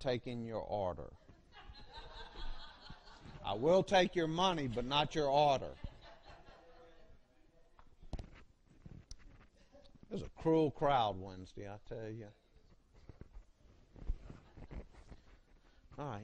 taking your order. I will take your money, but not your order. It was a cruel crowd Wednesday, I tell you. All right.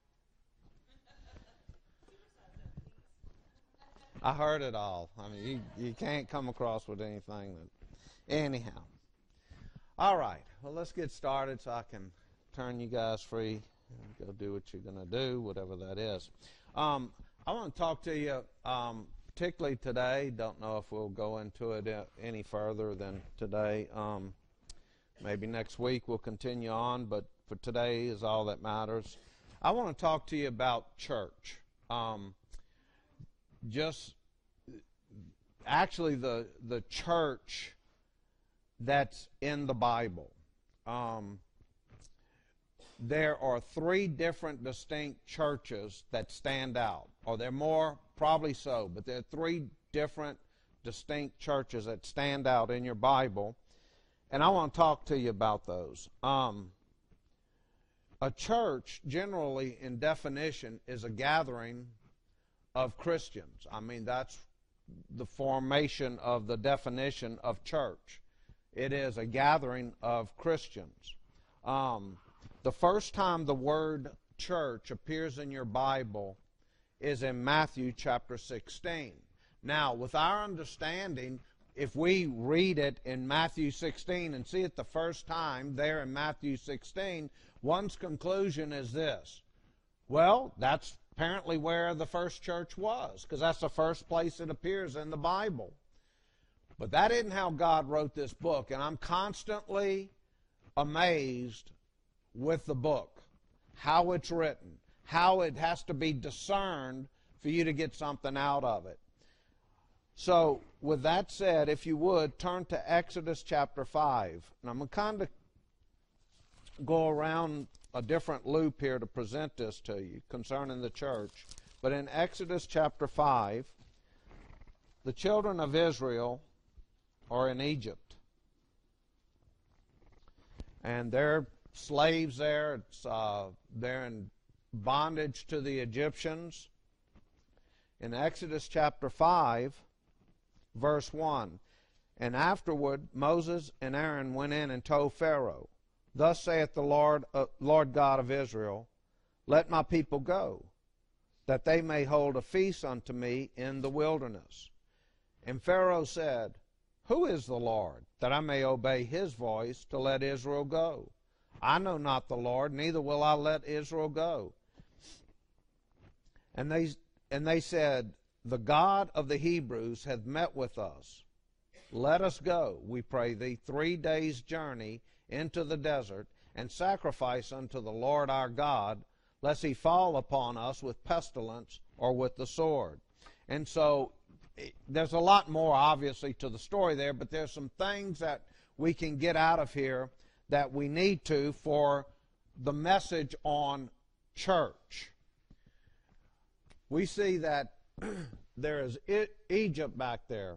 I heard it all. I mean, you can't come across with anything that... Anyhow. All right. Well, let's get started so I can turn you guys free and go do what you're going to do, whatever that is. I want to talk to you particularly today. Don't know if we'll go into it any further than today. Maybe next week we'll continue on, but for today is all that matters. I want to talk to you about church. Just actually the church that's in the Bible. There are three different distinct churches that stand out, or there are more, probably so, but there are three different distinct churches that stand out in your Bible, and I want to talk to you about those. A church, generally in definition, is a gathering of Christians. I mean, that's the formation of the definition of church. It is a gathering of Christians. The first time the word church appears in your Bible is in Matthew chapter 16. Now, with our understanding, if we read it in Matthew 16 and see it the first time there in Matthew 16, one's conclusion is this: well, that's apparently where the first church was, because that's the first place it appears in the Bible. But that isn't how God wrote this book, and I'm constantly amazed with the book, how it's written, how it has to be discerned for you to get something out of it. So, with that said, if you would, turn to Exodus chapter 5. And I'm going to kind of go around a different loop here to present this to you concerning the church. But in Exodus chapter 5, the children of Israel are in Egypt. And they're slaves there. They're in bondage to the Egyptians. In Exodus chapter 5, verse 1, and afterward Moses and Aaron went in and told Pharaoh, thus saith the Lord God of Israel, let my people go, that they may hold a feast unto me in the wilderness. And Pharaoh said, who is the Lord, that I may obey his voice to let Israel go? I know not the Lord, neither will I let Israel go. And they said, the God of the Hebrews hath met with us. Let us go, we pray thee, 3 days' journey into the desert, and sacrifice unto the Lord our God, lest he fall upon us with pestilence or with the sword. And so there's a lot more, obviously, to the story there, but there's some things that we can get out of here that we need to for the message on church. We see that there is Egypt back there.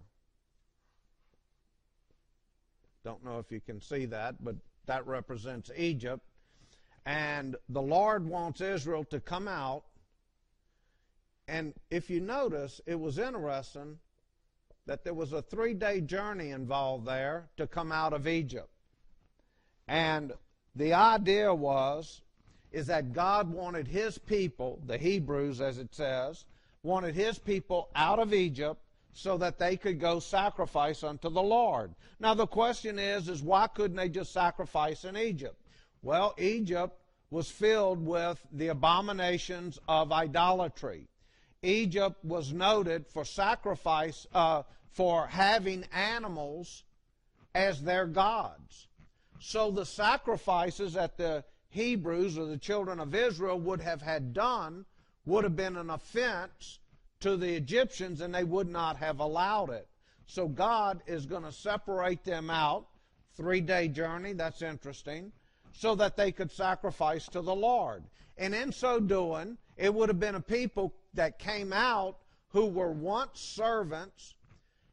Don't know if you can see that, but that represents Egypt. And the Lord wants Israel to come out. And if you notice, it was interesting that there was a 3-day journey involved there to come out of Egypt. And the idea is that God wanted his people, the Hebrews as it says, wanted his people out of Egypt so that they could go sacrifice unto the Lord. Now the question is why couldn't they just sacrifice in Egypt? Well, Egypt was filled with the abominations of idolatry. Egypt was noted for sacrifice, for having animals as their gods. So the sacrifices that the Hebrews or the children of Israel would have had done would have been an offense to the Egyptians, and they would not have allowed it. So God is going to separate them out, 3-day journey, that's interesting, so that they could sacrifice to the Lord. And in so doing, it would have been a people that came out who were once servants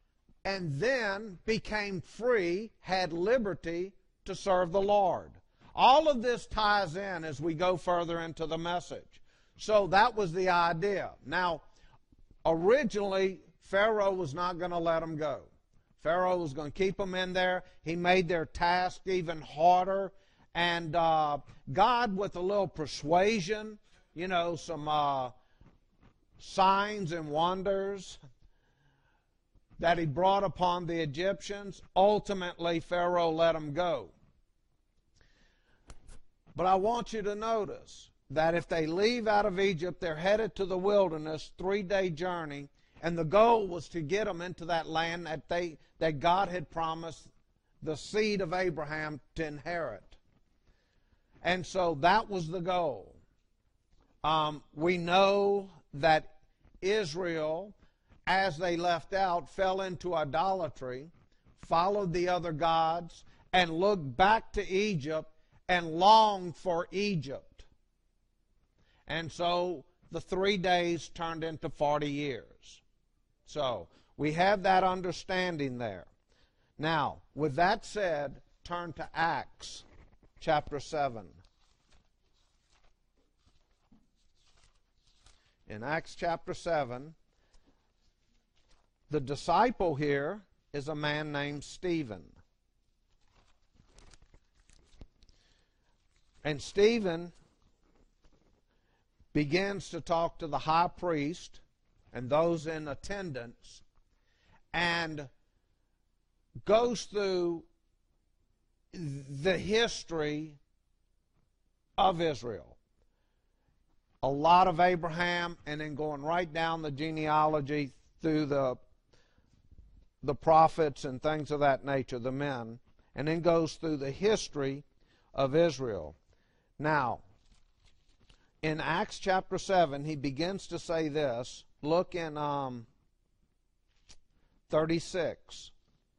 and then became free, had liberty to serve the Lord. All of this ties in as we go further into the message. So that was the idea. Now, originally, Pharaoh was not going to let them go. Pharaoh was going to keep them in there. He made their task even harder. And God, with a little persuasion, some signs and wonders that he brought upon the Egyptians, ultimately Pharaoh let them go. But I want you to notice that if they leave out of Egypt, they're headed to the wilderness, 3-day journey, and the goal was to get them into that land that God had promised the seed of Abraham to inherit. And so that was the goal. We know that Israel, as they left out, fell into idolatry, followed the other gods, and looked back to Egypt and longed for Egypt. And so the 3 days turned into 40 years. So we have that understanding there. Now, with that said, turn to Acts chapter 7. In Acts chapter 7, the disciple here is a man named Stephen. And Stephen begins to talk to the high priest and those in attendance and goes through the history of Israel. A lot of Abraham, and then going right down the genealogy through the prophets and things of that nature, the men, and then goes through the history of Israel. Now, in Acts chapter 7, he begins to say this. Look in 36.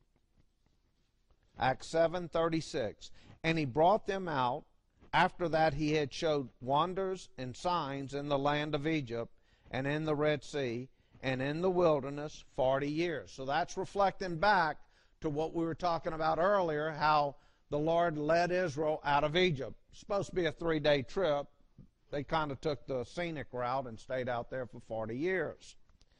Acts 7:36. And he brought them out. After that he had showed wonders and signs in the land of Egypt and in the Red Sea and in the wilderness 40 years. So that's reflecting back to what we were talking about earlier, how the Lord led Israel out of Egypt. It's supposed to be a 3-day trip. They kind of took the scenic route and stayed out there for 40 years.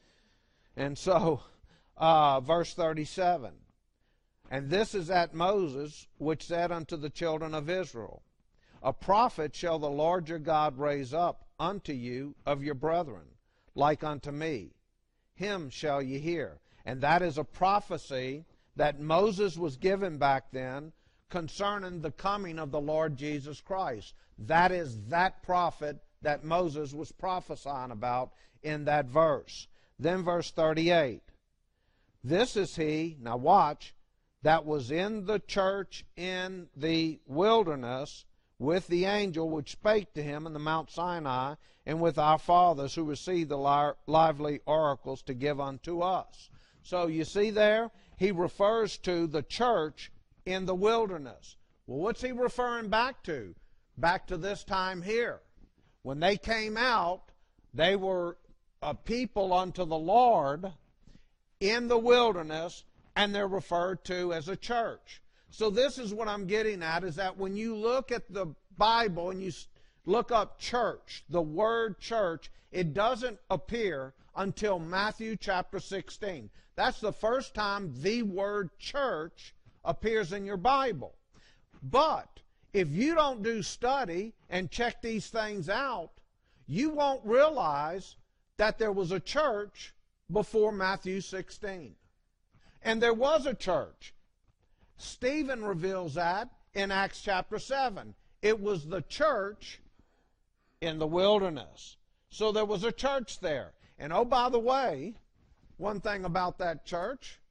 And so, verse 37, and this is at Moses, which said unto the children of Israel, a prophet shall the Lord your God raise up unto you of your brethren, like unto me. Him shall ye hear. And that is a prophecy that Moses was given back then concerning the coming of the Lord Jesus Christ. That is that prophet that Moses was prophesying about in that verse. Then verse 38. This is he, now watch, that was in the church in the wilderness with the angel which spake to him in the Mount Sinai, and with our fathers who received the lively oracles to give unto us. So you see there, he refers to the church in the wilderness. Well, what's he referring back to? Back to this time here. When they came out, they were a people unto the Lord in the wilderness, and they're referred to as a church. So this is what I'm getting at, is that when you look at the Bible and you look up church, the word church, it doesn't appear until Matthew chapter 16. That's the first time the word church appears in your Bible. But if you don't do study and check these things out, you won't realize that there was a church before Matthew 16. And there was a church. Stephen reveals that in Acts chapter 7. It was the church in the wilderness. So there was a church there. And oh, by the way, one thing about that church,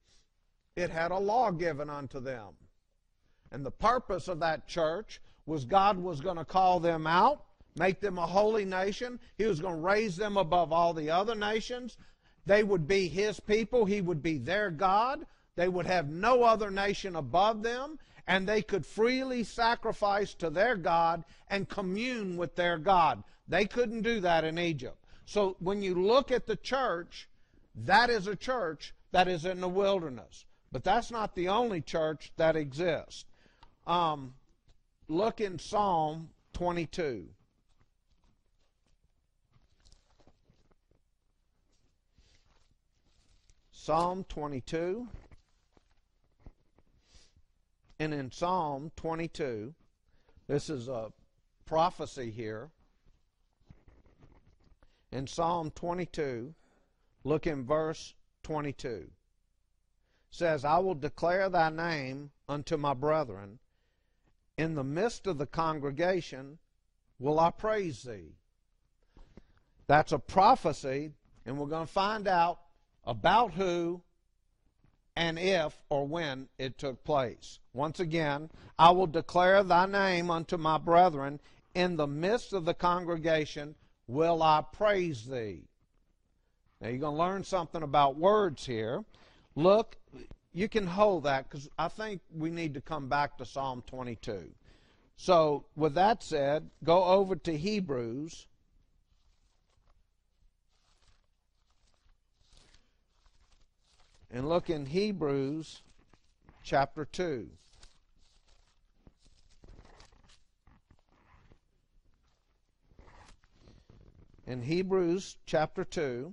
it had a law given unto them. And the purpose of that church was God was going to call them out, make them a holy nation. He was going to raise them above all the other nations. They would be His people. He would be their God. They would have no other nation above them, and they could freely sacrifice to their God and commune with their God. They couldn't do that in Egypt. So when you look at the church, that is a church that is in the wilderness. But that's not the only church that exists. look in Psalm 22. Psalm 22. And in Psalm 22, this is a prophecy here. In Psalm 22, look in verse 22. It says, I will declare thy name unto my brethren. In the midst of the congregation will I praise thee. That's a prophecy, and we're going to find out about who and if or when it took place. Once again, I will declare thy name unto my brethren. In the midst of the congregation will I praise thee. Now you're going to learn something about words here. Look, you can hold that because I think we need to come back to Psalm 22. So with that said, go over to Hebrews. And look in Hebrews chapter 2. In Hebrews chapter 2,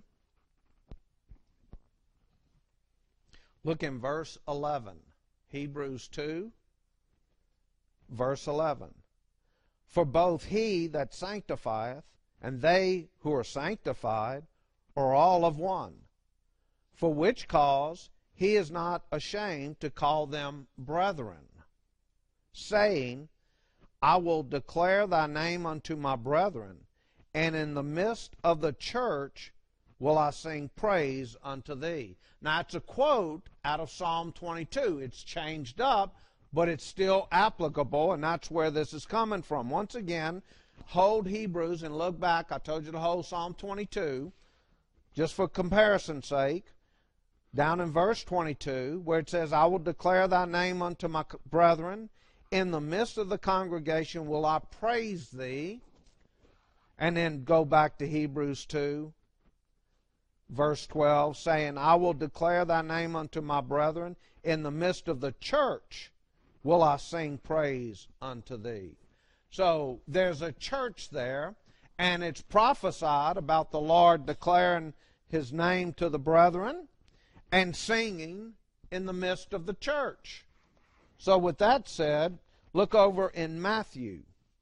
look in verse 11. Hebrews 2, verse 11. For both he that sanctifieth and they who are sanctified are all of one. For which cause he is not ashamed to call them brethren, saying, I will declare thy name unto my brethren, and in the midst of the church will I sing praise unto thee. Now, it's a quote out of Psalm 22. It's changed up, but it's still applicable, and that's where this is coming from. Once again, hold Hebrews and look back. I told you to hold Psalm 22, just for comparison's sake. Down in verse 22, where it says, I will declare thy name unto my brethren. In the midst of the congregation will I praise thee. And then go back to Hebrews 2, verse 12, saying, I will declare thy name unto my brethren. In the midst of the church will I sing praise unto thee. So there's a church there, and it's prophesied about the Lord declaring his name to the brethren and singing in the midst of the church. So with that said, look over in Matthew.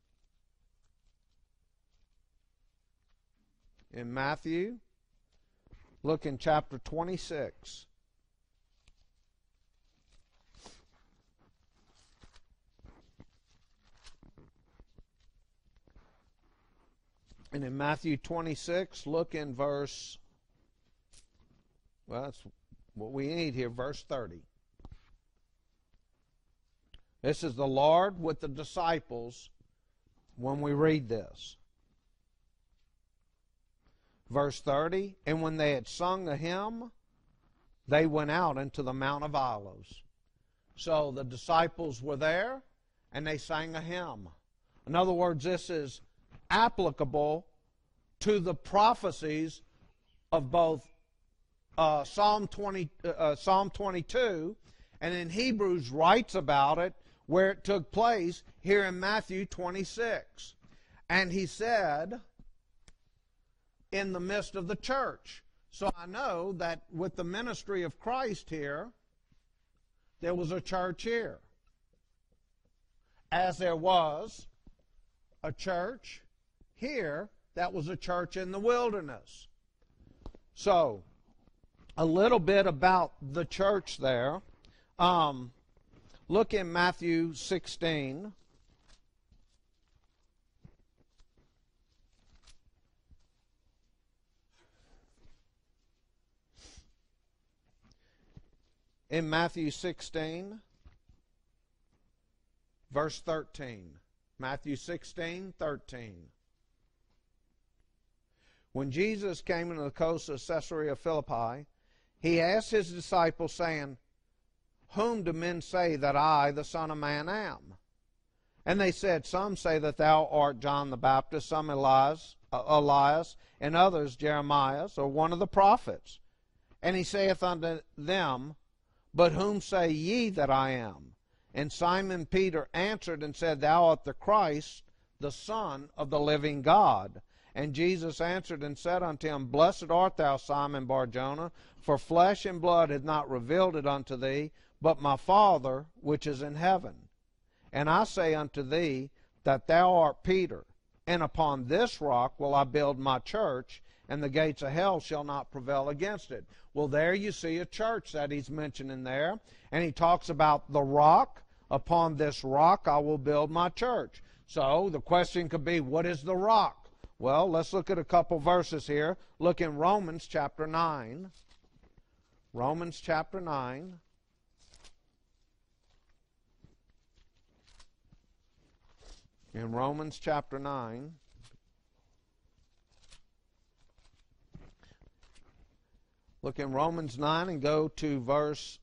In Matthew, look in chapter 26. And in Matthew 26, look in verse, well, that's what we need here, verse 30. This is the Lord with the disciples when we read this. Verse 30, and when they had sung a hymn, they went out into the Mount of Olives. So the disciples were there, and they sang a hymn. In other words, this is applicable to the prophecies of both Psalm 22, and in Hebrews writes about it where it took place here in Matthew 26. And he said, in the midst of the church. So I know that with the ministry of Christ here, there was a church here. As there was a church here, that was a church in the wilderness. So, a little bit about the church there. Look in Matthew 16. In Matthew 16, verse 13. Matthew 16, 13. When Jesus came into the coast of Caesarea Philippi, he asked his disciples, saying, Whom do men say that I, the Son of Man, am? And they said, Some say that thou art John the Baptist, some Elias, and others Jeremiah, or one of the prophets. And he saith unto them, But whom say ye that I am? And Simon Peter answered and said, Thou art the Christ, the Son of the living God. And Jesus answered and said unto him, Blessed art thou, Simon Bar-Jonah, for flesh and blood hath not revealed it unto thee, but my Father which is in heaven. And I say unto thee that thou art Peter, and upon this rock will I build my church, and the gates of hell shall not prevail against it. Well, there you see a church that he's mentioning there, and he talks about the rock. Upon this rock I will build my church. So the question could be, what is the rock? Well, let's look at a couple verses here. Look in Romans chapter 9. Romans chapter 9. In Romans chapter 9. Look in Romans 9 and go to verse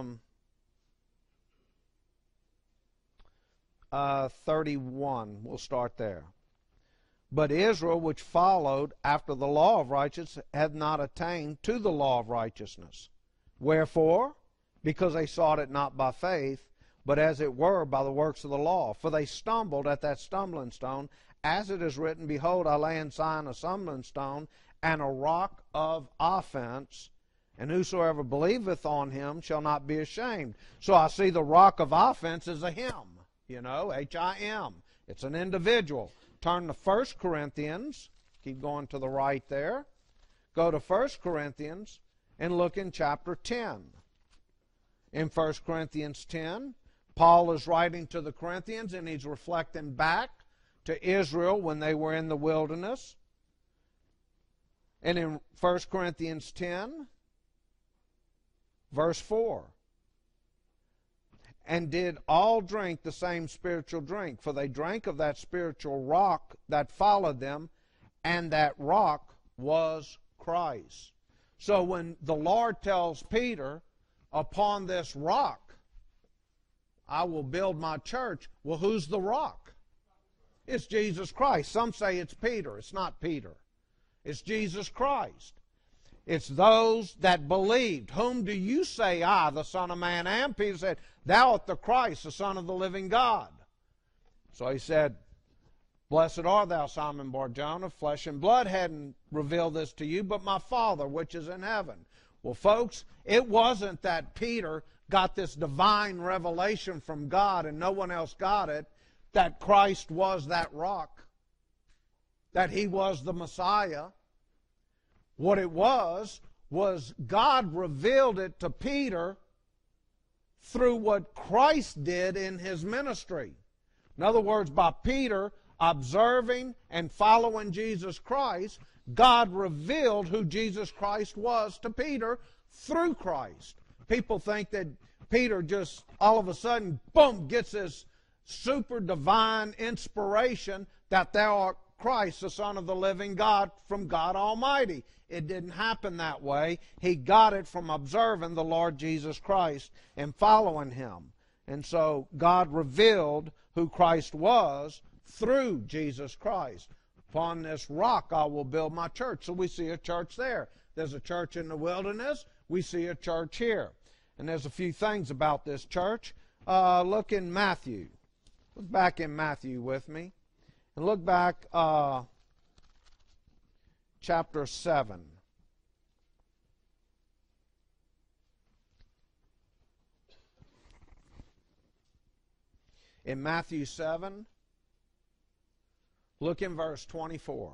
31. We'll start there. But Israel, which followed after the law of righteousness, had not attained to the law of righteousness. Wherefore? Because they sought it not by faith, but as it were by the works of the law. For they stumbled at that stumbling stone, as it is written, Behold, I lay in Zion a stumbling stone, and a rock of offense, and whosoever believeth on him shall not be ashamed. So I see the rock of offense as a him, H-I-M. It's an individual. Turn to 1 Corinthians. Keep going to the right there. Go to 1 Corinthians and look in chapter 10. In 1 Corinthians 10, Paul is writing to the Corinthians, and he's reflecting back to Israel when they were in the wilderness. And in 1 Corinthians 10, verse 4, and did all drink the same spiritual drink, for they drank of that spiritual rock that followed them, and that rock was Christ. So when the Lord tells Peter, upon this rock I will build my church, well, who's the rock? It's Jesus Christ. Some say it's Peter. It's not Peter. It's Jesus Christ. It's those that believed. Whom do you say I, the Son of Man, am? Peter said, Thou art the Christ, the Son of the living God. So he said, Blessed art thou, Simon Bar-Jonah. Flesh and blood hadn't revealed this to you, but my Father which is in heaven. Well, folks, it wasn't that Peter got this divine revelation from God and no one else got it, that Christ was that rock, that he was the Messiah. What it was God revealed it to Peter through what Christ did in his ministry. In other words, by Peter observing and following Jesus Christ, God revealed who Jesus Christ was to Peter through Christ. People think that Peter just all of a sudden, boom, gets this super divine inspiration that thou art Christ, the Son of the living God, from God Almighty. It didn't happen that way. He got it from observing the Lord Jesus Christ and following him. And so God revealed who Christ was through Jesus Christ. Upon this rock I will build my church. So we see a church there. There's a church in the wilderness. We see a church here. And there's a few things about this church. Look in Matthew. Look back in Matthew with me. And look back chapter 7. In Matthew 7, look in verse 24.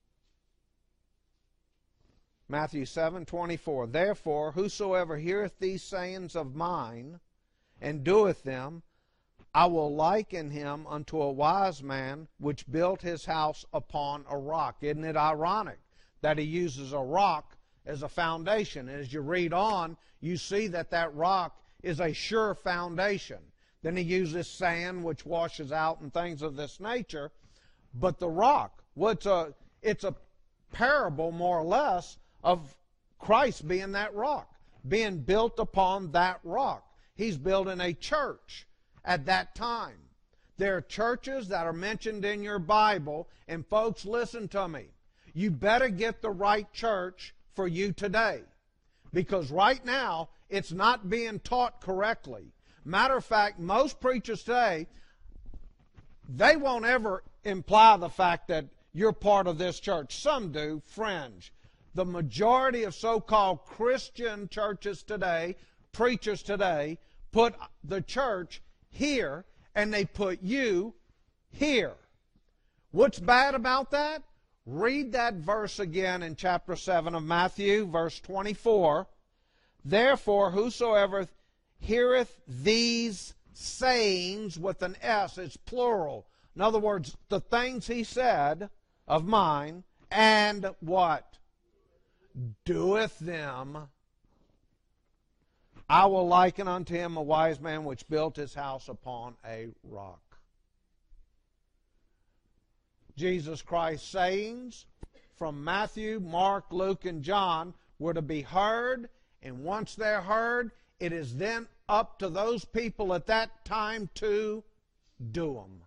Matthew 7:24. Therefore, whosoever heareth these sayings of mine, and doeth them, I will liken him unto a wise man which built his house upon a rock. Isn't it ironic that he uses a rock as a foundation? As you read on, you see that that rock is a sure foundation. Then he uses sand, which washes out, and things of this nature. But the rock, it's a parable, more or less, of Christ being that rock, being built upon that rock. He's building a church at that time. There are churches that are mentioned in your Bible, and folks, listen to me. You better get the right church for you today, because right now it's not being taught correctly. Matter of fact, most preachers today, they won't ever imply the fact that you're part of this church. Some do, fringe. The majority of so-called Christian churches today, preachers today, put the church here and they put you here. What's bad about that? Read that verse again in chapter 7 of Matthew, verse 24. Therefore, whosoever heareth these sayings with an S, it's plural. In other words, the things he said of mine, and what? Doeth them. I will liken unto him a wise man which built his house upon a rock. Jesus Christ's sayings from Matthew, Mark, Luke, and John were to be heard, and once they're heard, it is then up to those people at that time to do them.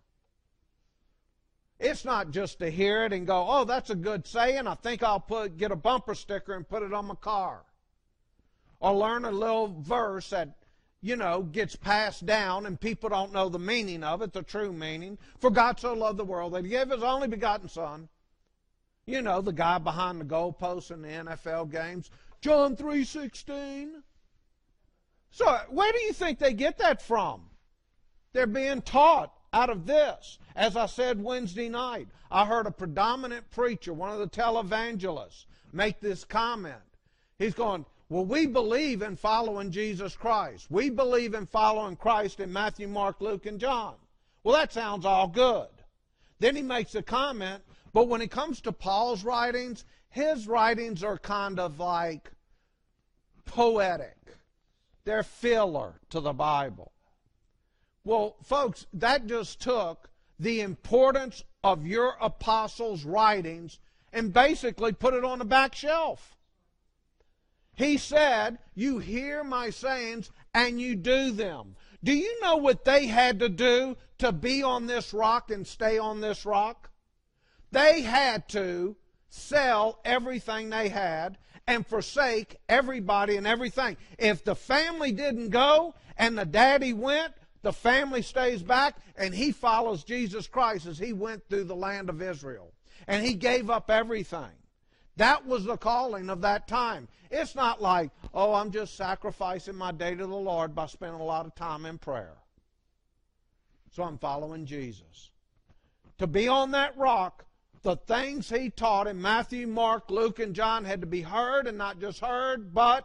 It's not just to hear it and go, oh, that's a good saying. I think I'll get a bumper sticker and put it on my car. Or learn a little verse that, gets passed down and people don't know the meaning of it, the true meaning. For God so loved the world that he gave his only begotten Son. The guy behind the goalposts in the NFL games. John 3:16. So where do you think they get that from? They're being taught out of this. As I said Wednesday night, I heard a predominant preacher, one of the televangelists, make this comment. He's going, well, we believe in following Jesus Christ. We believe in following Christ in Matthew, Mark, Luke, and John. Well, that sounds all good. Then he makes a comment, but when it comes to Paul's writings, his writings are kind of like poetic. They're filler to the Bible. Well, folks, that just took the importance of your apostles' writings and basically put it on the back shelf. He said, you hear my sayings and you do them. Do you know what they had to do to be on this rock and stay on this rock? They had to sell everything they had and forsake everybody and everything. If the family didn't go and the daddy went, the family stays back and he follows Jesus Christ as he went through the land of Israel. And he gave up everything. That was the calling of that time. It's not like, oh, I'm just sacrificing my day to the Lord by spending a lot of time in prayer. So I'm following Jesus. To be on that rock, the things he taught in Matthew, Mark, Luke, and John had to be heard, and not just heard, but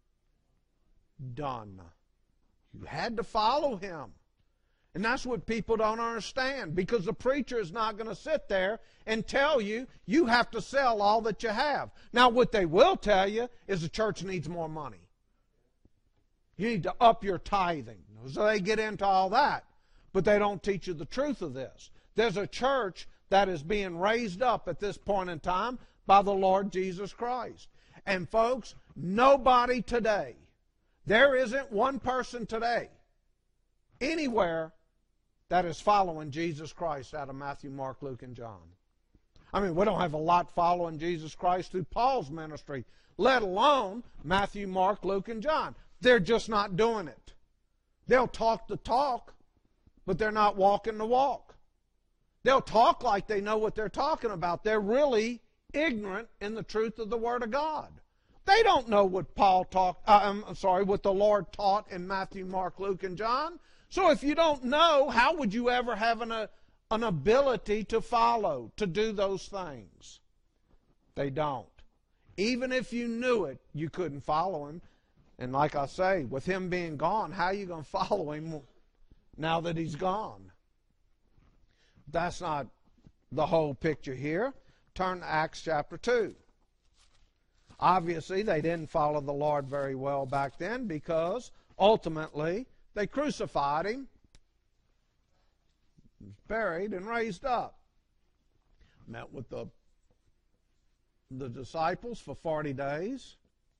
done. You had to follow him. And that's what people don't understand, because the preacher is not going to sit there and tell you, you have to sell all that you have. Now, what they will tell you is the church needs more money. You need to up your tithing. So they get into all that, but they don't teach you the truth of this. There's a church that is being raised up at this point in time by the Lord Jesus Christ. And folks, nobody today, there isn't one person today, anywhere, that is following Jesus Christ out of Matthew, Mark, Luke, and John. I mean, we don't have a lot following Jesus Christ through Paul's ministry, let alone Matthew, Mark, Luke, and John. They're just not doing it. They'll talk the talk, but they're not walking the walk. They'll talk like they know what they're talking about. They're really ignorant in the truth of the Word of God. They don't know what what the Lord taught in Matthew, Mark, Luke, and John. So if you don't know, how would you ever have an ability to follow, to do those things? They don't. Even if you knew it, you couldn't follow him. And like I say, with him being gone, how are you going to follow him now that he's gone? That's not the whole picture here. Turn to Acts chapter 2. Obviously, they didn't follow the Lord very well back then, because ultimately they crucified him, he was buried, and raised up. Met with the disciples for 40 days,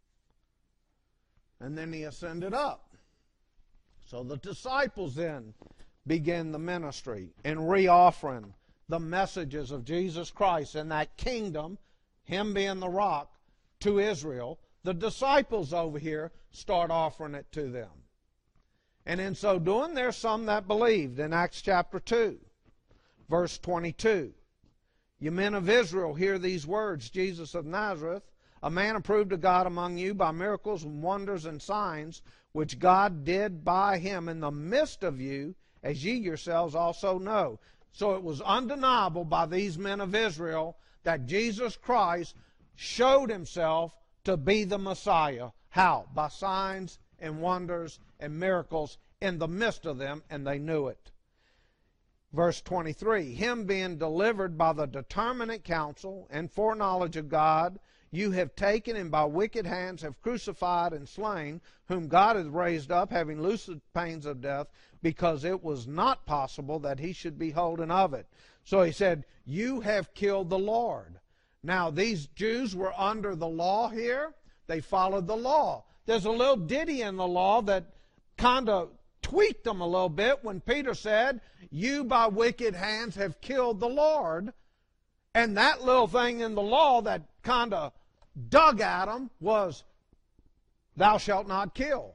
and then he ascended up. So the disciples then began the ministry and re-offering the messages of Jesus Christ and that kingdom, him being the rock, to Israel. The disciples over here start offering it to them. And in so doing, there's some that believed. In Acts chapter 2, verse 22. You men of Israel, hear these words. Jesus of Nazareth, a man approved of God among you by miracles and wonders and signs, which God did by him in the midst of you, as ye yourselves also know. So it was undeniable by these men of Israel that Jesus Christ showed himself to be the Messiah. How? By signs and wonders and miracles in the midst of them, and they knew it. Verse 23, him being delivered by the determinate counsel and foreknowledge of God, you have taken and by wicked hands have crucified and slain, whom God hath raised up, having loosed the pains of death, because it was not possible that he should be holden of it. So he said, you have killed the Lord. Now, these Jews were under the law here. They followed the law. There's a little ditty in the law that kind of tweaked them a little bit when Peter said, you by wicked hands have killed the Lord. And that little thing in the law that kind of dug at them was, thou shalt not kill.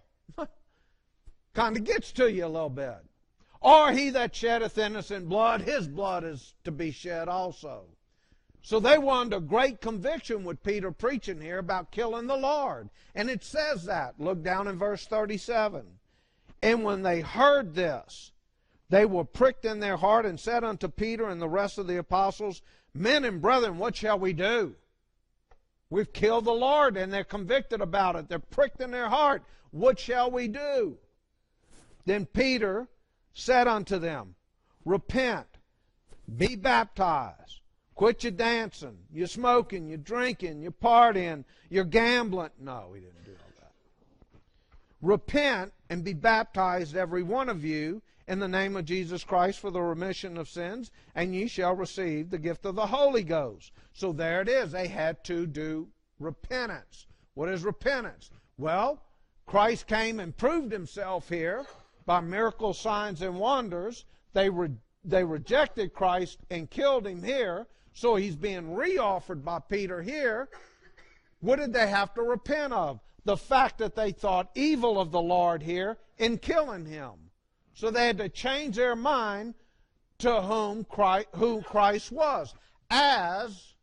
Kind of gets to you a little bit. Or he that sheddeth innocent blood, his blood is to be shed also. So they were under great conviction with Peter preaching here about killing the Lord. And it says that. Look down in verse 37. And when they heard this, they were pricked in their heart and said unto Peter and the rest of the apostles, men and brethren, what shall we do? We've killed the Lord, and they're convicted about it. They're pricked in their heart. What shall we do? Then Peter said unto them, repent, be baptized, quit your dancing, your smoking, your drinking, your partying, your gambling. No, he didn't do all that. Repent and be baptized, every one of you, in the name of Jesus Christ for the remission of sins, and ye shall receive the gift of the Holy Ghost. So there it is. They had to do repentance. What is repentance? Well, Christ came and proved himself here by miracles, signs, and wonders. They rejected Christ and killed him here, so he's being re-offered by Peter here. What did they have to repent of? The fact that they thought evil of the Lord here in killing him. So they had to change their mind to who Christ was. As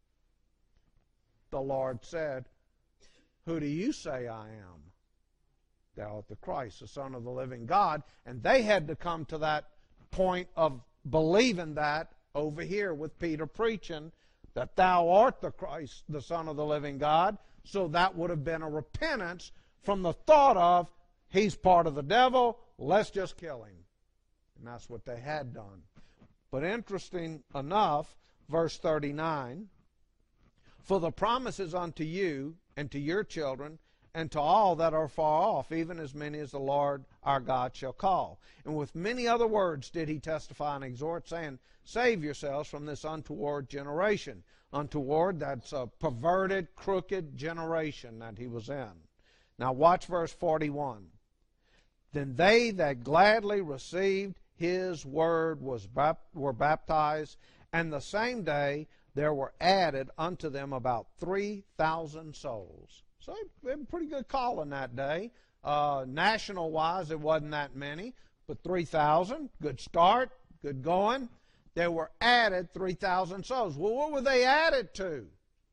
the Lord said, who do you say I am? Thou art the Christ, the Son of the living God. And they had to come to that point of believing that over here with Peter preaching that thou art the Christ, the Son of the living God. So that would have been a repentance from the thought of, he's part of the devil, let's just kill him. And that's what they had done. But interesting enough, verse 39, for the promise is unto you and to your children and to all that are far off, even as many as the Lord our God shall call. And with many other words did he testify and exhort, saying, save yourselves from this untoward generation. Untoward, that's a perverted, crooked generation that he was in. Now watch verse 41. Then they that gladly received his word were baptized, and the same day there were added unto them about 3,000 souls. So they had a pretty good call in that day. National-wise, it wasn't that many, but 3,000, good start, good going. There were added 3,000 souls. Well, what were they added to?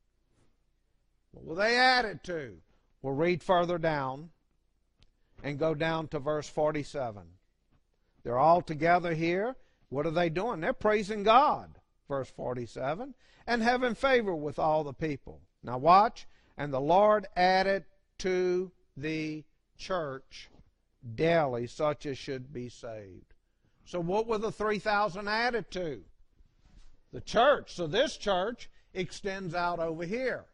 What were they added to? We'll read further down and go down to verse 47. They're all together here. What are they doing? They're praising God, verse 47, and having favor with all the people. Now watch. And the Lord added to the church daily such as should be saved. So what were the 3,000 added to? The church. So this church extends out over here.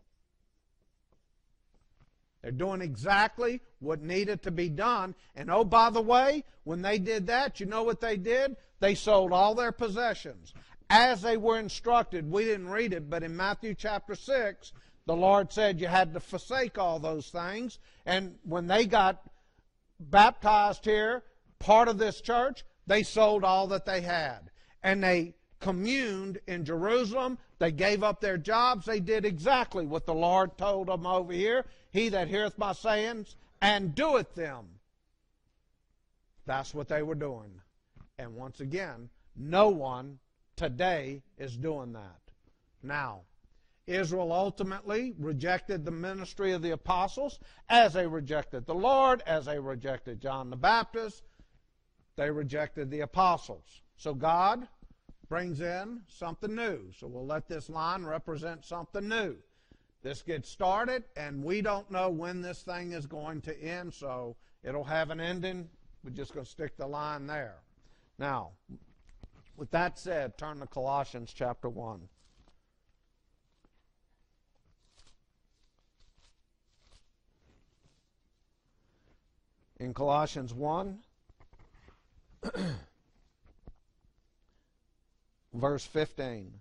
They're doing exactly what needed to be done. And oh, by the way, when they did that, you know what they did? They sold all their possessions. As they were instructed, we didn't read it, but in Matthew chapter 6, the Lord said you had to forsake all those things. And when they got baptized here, part of this church, they sold all that they had. And they communed in Jerusalem. They gave up their jobs. They did exactly what the Lord told them over here. He that heareth my sayings and doeth them. That's what they were doing. And once again, no one today is doing that. Now, Israel ultimately rejected the ministry of the apostles as they rejected the Lord, as they rejected John the Baptist. They rejected the apostles. So God brings in something new. So we'll let this line represent something new. This gets started, and we don't know when this thing is going to end, so it'll have an ending. We're just going to stick the line there. Now, with that said, turn to Colossians chapter 1. In Colossians 1, verse 15.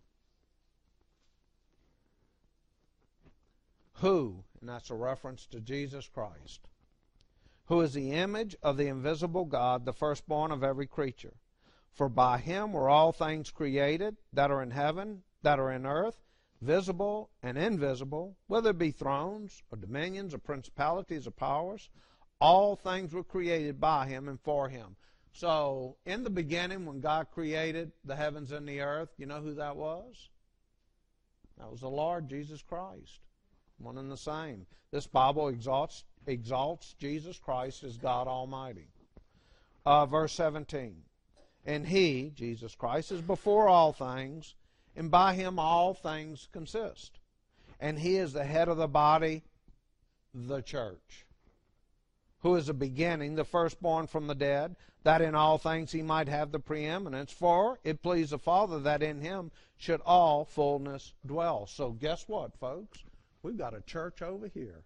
Who, and that's a reference to Jesus Christ, who is the image of the invisible God, the firstborn of every creature. For by him were all things created, that are in heaven, that are in earth, visible and invisible, whether it be thrones, or dominions, or principalities, or powers. All things were created by him and for him. So, in the beginning, when God created the heavens and the earth, you know who that was? That was the Lord Jesus Christ. One and the same. This Bible exalts Jesus Christ as God Almighty. Verse 17. And he, Jesus Christ, is before all things, and by him all things consist. And he is the head of the body, the church, who is the beginning, the firstborn from the dead, that in all things he might have the preeminence. For it pleased the Father that in him should all fullness dwell. So guess what, folks? We've got a church over here.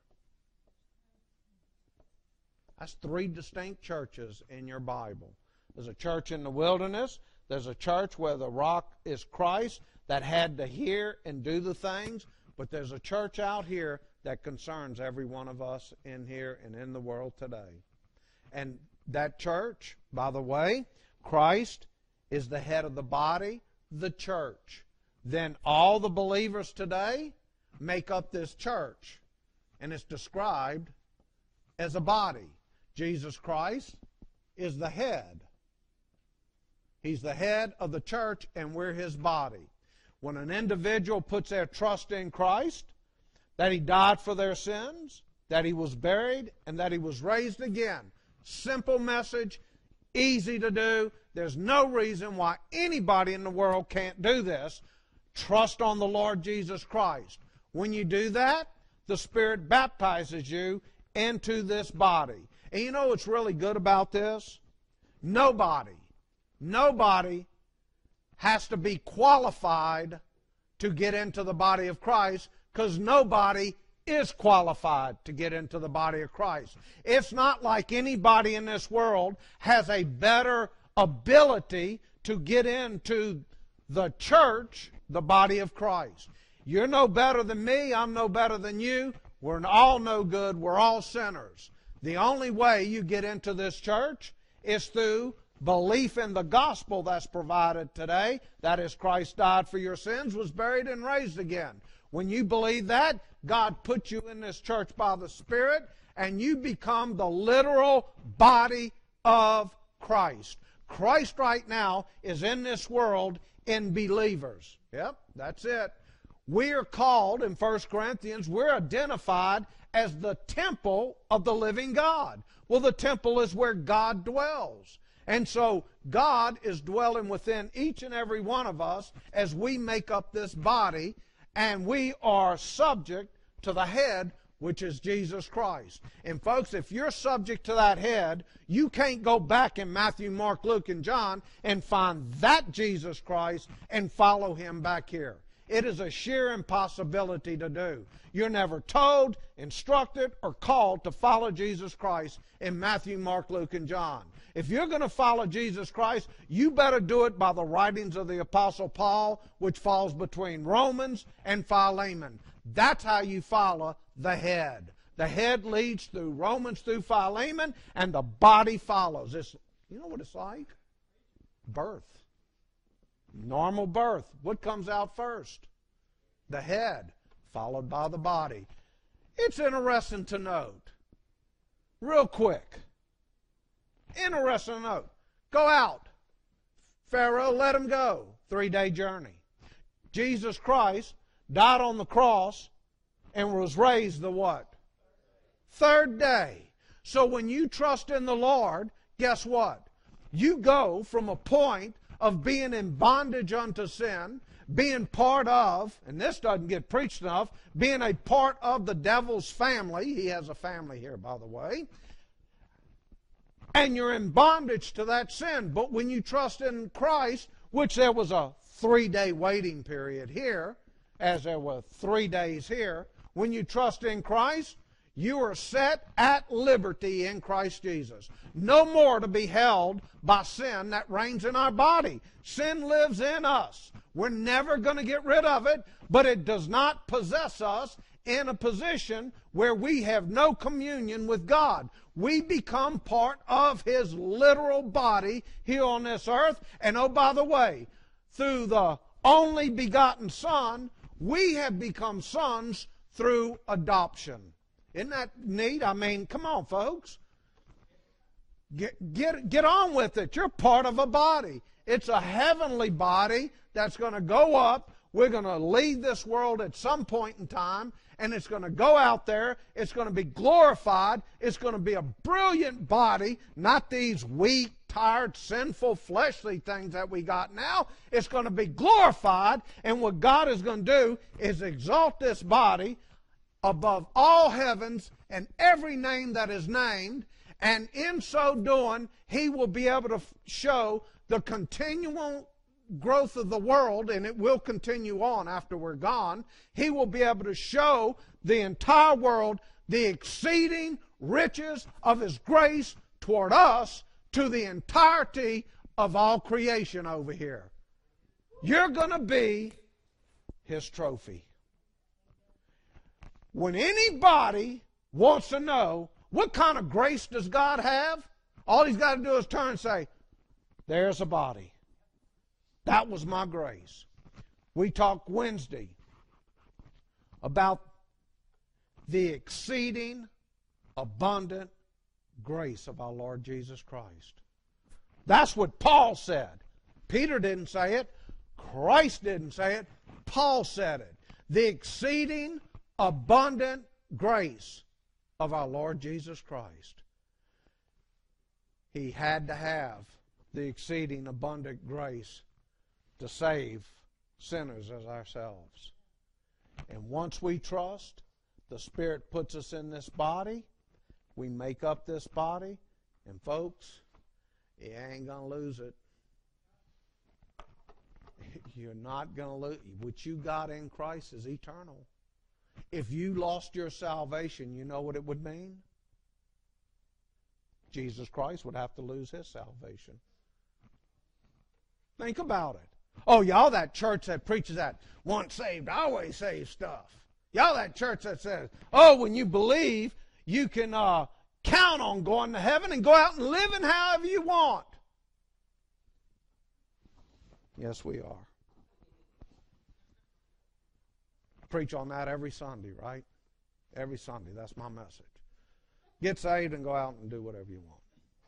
That's 3 distinct churches in your Bible. There's a church in the wilderness. There's a church where the rock is Christ that had to hear and do the things. But there's a church out here that concerns every one of us in here and in the world today. And that church, by the way, Christ is the head of the body, the church. Then all the believers today make up this church. And it's described as a body. Jesus Christ is the head. He's the head of the church, and we're his body. When an individual puts their trust in Christ, that he died for their sins, that he was buried, and that he was raised again. Simple message, easy to do. There's no reason why anybody in the world can't do this. Trust on the Lord Jesus Christ. When you do that, the Spirit baptizes you into this body. And you know what's really good about this? Nobody has to be qualified to get into the body of Christ, because nobody is qualified to get into the body of Christ. It's not like anybody in this world has a better ability to get into the church, the body of Christ. You're no better than me. I'm no better than you. We're all no good. We're all sinners. The only way you get into this church is through belief in the gospel that's provided today. That is, Christ died for your sins, was buried, and raised again. When you believe that, God put you in this church by the Spirit, and you become the literal body of Christ. Christ right now is in this world in believers. Yep, that's it. We are called, in 1 Corinthians, we're identified as the temple of the living God. Well, the temple is where God dwells. And so God is dwelling within each and every one of us as we make up this body, and we are subject to the head, which is Jesus Christ. And folks, if you're subject to that head, you can't go back in Matthew, Mark, Luke, and John and find that Jesus Christ and follow him back here. It is a sheer impossibility to do. You're never told, instructed, or called to follow Jesus Christ in Matthew, Mark, Luke, and John. If you're going to follow Jesus Christ, you better do it by the writings of the Apostle Paul, which falls between Romans and Philemon. That's how you follow the head. The head leads through Romans through Philemon, and the body follows. You know what it's like? Birth. Normal birth. What comes out first? The head, followed by the body. It's interesting to note, real quick, Interesting note. Go out. Pharaoh let him go. 3-day journey. Jesus Christ died on the cross and was raised the what? 3rd day. So when you trust in the Lord, guess what? You go from a point of being in bondage unto sin, being part of, and this doesn't get preached enough, being a part of the devil's family. He has a family here, by the way. And you're in bondage to that sin. But when you trust in Christ, which there was a 3-day waiting period here, as there were 3 days here, when you trust in Christ, you are set at liberty in Christ Jesus. No more to be held by sin that reigns in our body. Sin lives in us. We're never going to get rid of it, but it does not possess us in a position where we have no communion with God. We become part of His literal body here on this earth. And oh, by the way, through the only begotten Son, we have become sons through adoption. Isn't that neat? I mean, come on, folks. Get on with it. You're part of a body. It's a heavenly body that's going to go up. We're going to leave this world at some point in time, and it's going to go out there. It's going to be glorified. It's going to be a brilliant body, not these weak, tired, sinful, fleshly things that we got now. It's going to be glorified, and what God is going to do is exalt this body above all heavens and every name that is named, and in so doing, He will be able to show the continual growth of the world, and it will continue on after we're gone. He will be able to show the entire world the exceeding riches of His grace toward us to the entirety of all creation over here. You're going to be His trophy. When anybody wants to know what kind of grace does God have, all he's got to do is turn and say, there's a body. That was my grace. We talked Wednesday about the exceeding abundant grace of our Lord Jesus Christ. That's what Paul said. Peter didn't say it. Christ didn't say it. Paul said it. The exceeding abundant grace of our Lord Jesus Christ. He had to have the exceeding abundant grace to save sinners as ourselves. And once we trust, the Spirit puts us in this body, we make up this body, and folks, you ain't going to lose it. You're not going to lose it. What you got in Christ is eternal. If you lost your salvation, you know what it would mean? Jesus Christ would have to lose His salvation. Think about it. Oh, y'all that church that preaches that once saved, always saved stuff. Y'all that church that says, oh, when you believe, you can count on going to heaven and go out and living however you want. Yes, we are. Preach on that every Sunday, right? Every Sunday. That's my message. Get saved and go out and do whatever you want.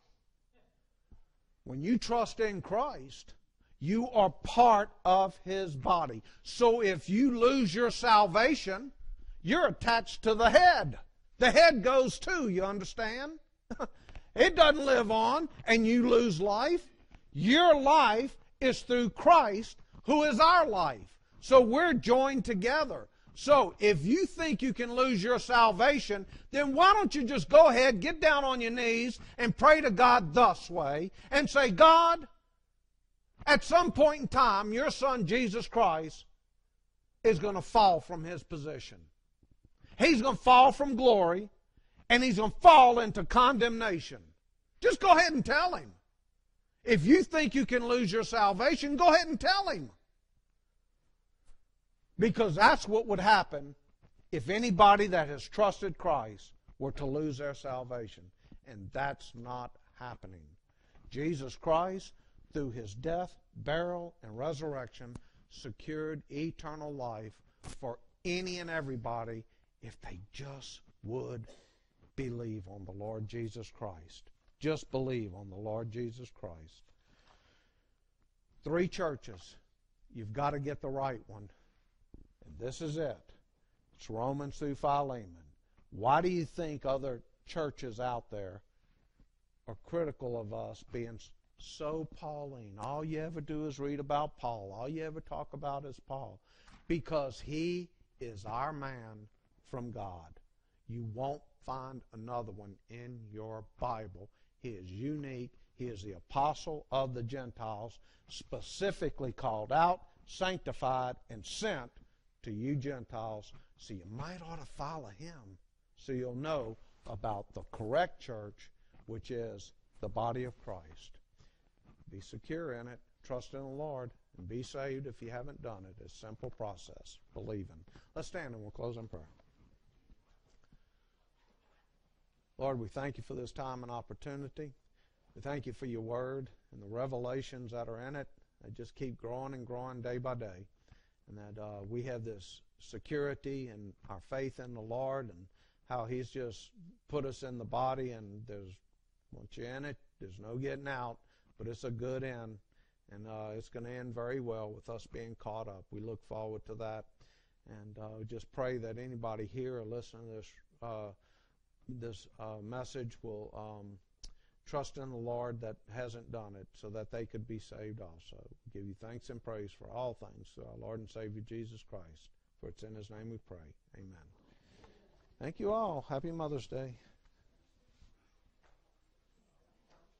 When you trust in Christ, you are part of His body. So if you lose your salvation, you're attached to the head. The head goes too, you understand? It doesn't live on and you lose life. Your life is through Christ, who is our life. So we're joined together. So if you think you can lose your salvation, then why don't you just go ahead, get down on your knees, and pray to God thus way, and say, God, at some point in time, your Son, Jesus Christ, is going to fall from His position. He's going to fall from glory, and He's going to fall into condemnation. Just go ahead and tell Him. If you think you can lose your salvation, go ahead and tell Him. Because that's what would happen if anybody that has trusted Christ were to lose their salvation. And that's not happening. Jesus Christ, through His death, burial, and resurrection, secured eternal life for any and everybody if they just would believe on the Lord Jesus Christ. Just believe on the Lord Jesus Christ. 3 churches. You've got to get the right one. And this is it. It's Romans through Philemon. Why do you think other churches out there are critical of us being so Pauline? All you ever do is read about Paul. All you ever talk about is Paul. Because he is our man from God. You won't find another one in your Bible. He is unique. He is the apostle of the Gentiles, specifically called out, sanctified, and sent to you Gentiles. So you might ought to follow him so you'll know about the correct church, which is the body of Christ. Be secure in it, trust in the Lord, and be saved if you haven't done it. It's a simple process, believing. Let's stand and we'll close in prayer. Lord, we thank you for this time and opportunity. We thank you for your word and the revelations that are in it. They just keep growing and growing day by day. And that we have this security and our faith in the Lord and how he's just put us in the body, and once you're in it, there's no getting out, but it's a good end. And it's going to end very well with us being caught up. We look forward to that. And just pray that anybody here or listening to this message will trust in the Lord that hasn't done it, so that they could be saved also. We give you thanks and praise for all things through our Lord and Savior Jesus Christ. For it's in his name we pray. Amen. Thank you all. Happy Mother's Day.